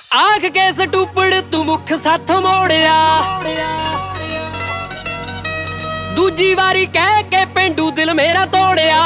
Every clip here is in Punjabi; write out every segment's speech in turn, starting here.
ਆਖ ਕੇ ਸਟੂਪੜ ਤੂੰ ਮੁੱਖ ਸਾਥ ਮੋੜਿਆ, ਦੂਜੀ ਵਾਰੀ ਕਹਿ ਕੇ ਪਿੰਡੂ ਦਿਲ ਮੇਰਾ ਤੋੜਿਆ।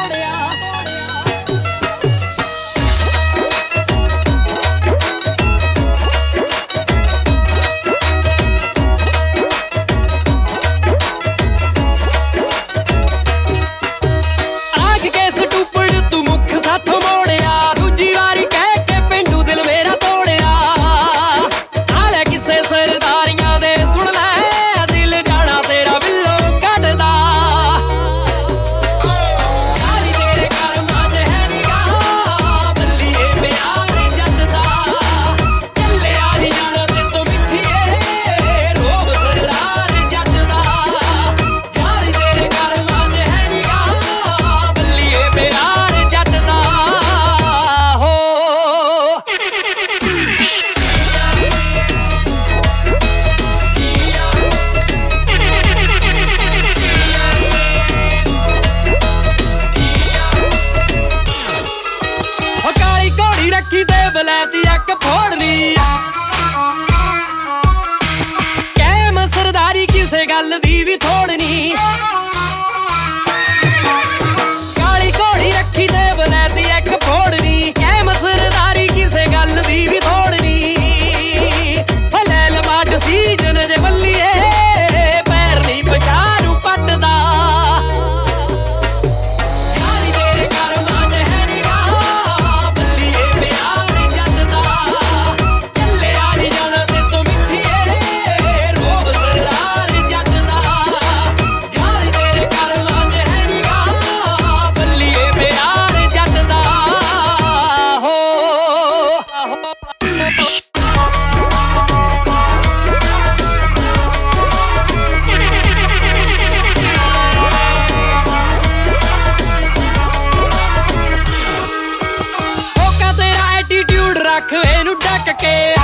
ਰੱਖੀ ਦੇ ਬਲੈਤੀ ਅੱਖ ਫੋੜਨੀ, ਕਹਿਮ ਸਰਦਾਰੀ ਕਿਸੇ ਗੱਲ ਦੀ ਵੀ ਥੋੜਨੀ। ਕਾਲੀ ਘੋੜੀ ਰੱਖੀ ਦੇ ਬਲੈਤੀ ਅੱਖ ਫੋੜਨੀ, ਕਹਿਮ ਸਰਦਾਰੀ ਕਿਸੇ ਗੱਲ ਦੀ ਵੀ ਥੋੜਨੀ। ਲੈ ਲਵਾਟ ਸੀਜਨ ਜੇ ਬੱਲੀਏ ਪੈਰ ਨਹੀਂ ਪਛਾਰੂ ਪੱਟਦਾ। ਰੱਖ ਇਹਨੂੰ ਢੱਕ ਕੇ